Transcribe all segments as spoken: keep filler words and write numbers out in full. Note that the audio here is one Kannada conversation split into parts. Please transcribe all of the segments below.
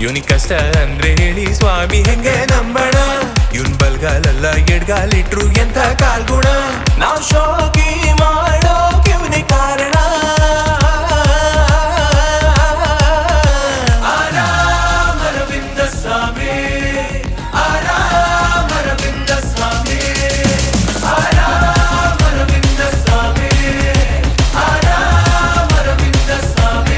ಇವನಿ ಕಷ್ಟ ಅಂದ್ರೆ ಹೇಳಿ ಸ್ವಾಮಿ ಹೆಂಗೆ ನಂಬಣ ಇವನ್ ಬಲ್ಗಾಲಲ್ಲ ಎಡ್ಗಾಲಿಟ್ರು ಎಂತ ಕಾಲ್ಗುಣ ನಾವ್ ಶೋಕಿ ಮಾಡೋಕ್ ಇವನೇ ಕಾರಣ ಆರಾಮರವಿಂದ ಸ್ವಾಮಿ ಆರಾಮರವಿಂದ ಸ್ವಾಮಿ ಆರಾಮರವಿಂದ ಸ್ವಾಮಿ ಆರಾಮರವಿಂದ ಸ್ವಾಮಿ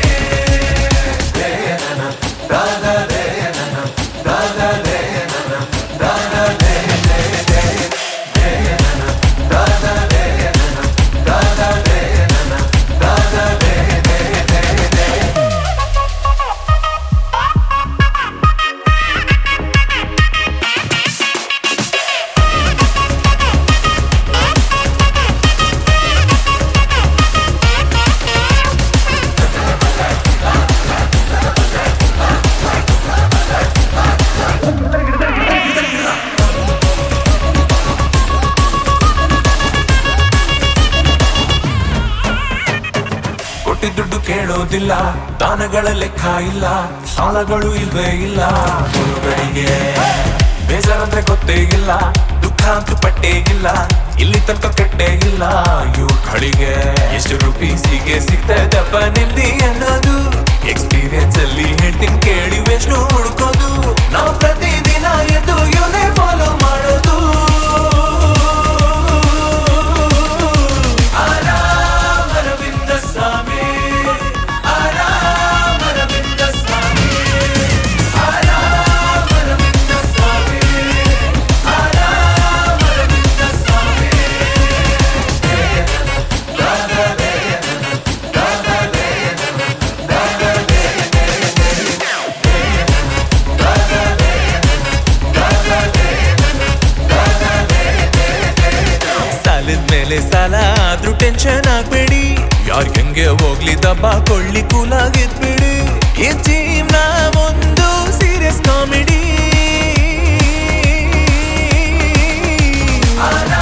ದಾದ ದೇನನ ದಾದ ದೇನನ ದಾದ ದೇನನ ದಾದ ದೇನನ ದಾದ ದೇನನ ದಾದ ದುಡ್ಡು ಕೇಳೋದಿಲ್ಲ ದಾನಗಳ ಲೆಕ್ಕ ಇಲ್ಲ ಸಾಲಗಳು ಇಲ್ವೇ ಇಲ್ಲ ಗುರುಗಳಿಗೆ ಬೇಜಾರಂದ್ರೆ ಗೊತ್ತೇ ಇಲ್ಲ ದುಃಖ ಅಂತೂ ಪಟ್ಟೇ ಇಲ್ಲ ಇಲ್ಲಿ ತನಕ ಕೆಟ್ಟೇ ಇಲ್ಲ ಇವ್ಗಳಿಗೆ ಎಷ್ಟು ರುಪೀಸಿಗೆ ಸಿಗ್ತದಪ್ಪ ನಿಲ್ಲಿ ಅನ್ನೋದು ಎಕ್ಸ್ಪೀರಿಯನ್ಸ್ ಅಲ್ಲಿ ಹೇಳ್ತೀನಿ ಕೇಳಿ ಎಷ್ಟು ಹುಡ್ಕೋದು ನಾವು ಪ್ರತಿದಿನ ಎದ್ದು ಇವನೇ ಫಾಲೋ ಮಾಡೋದು ಆರಾಮರವಿಂದ ಸ್ವಾಮಿ ಮೇಲೆ ಸಾಲ ಆದ್ರೂ ಟೆನ್ಷನ್ ಆಗ್ಬೇಡಿ ಯಾರ್ ಹೆಂಗೆ ಹೋಗ್ಲಿ ದಬ್ಬ ಕೊಳ್ಳಿ ಕೂಲಾಗಿದ್ಬಿಡಿ ಈ ಜೀವನ ಒಂದು ಸೀರಿಯಸ್ ಕಾಮಿಡಿ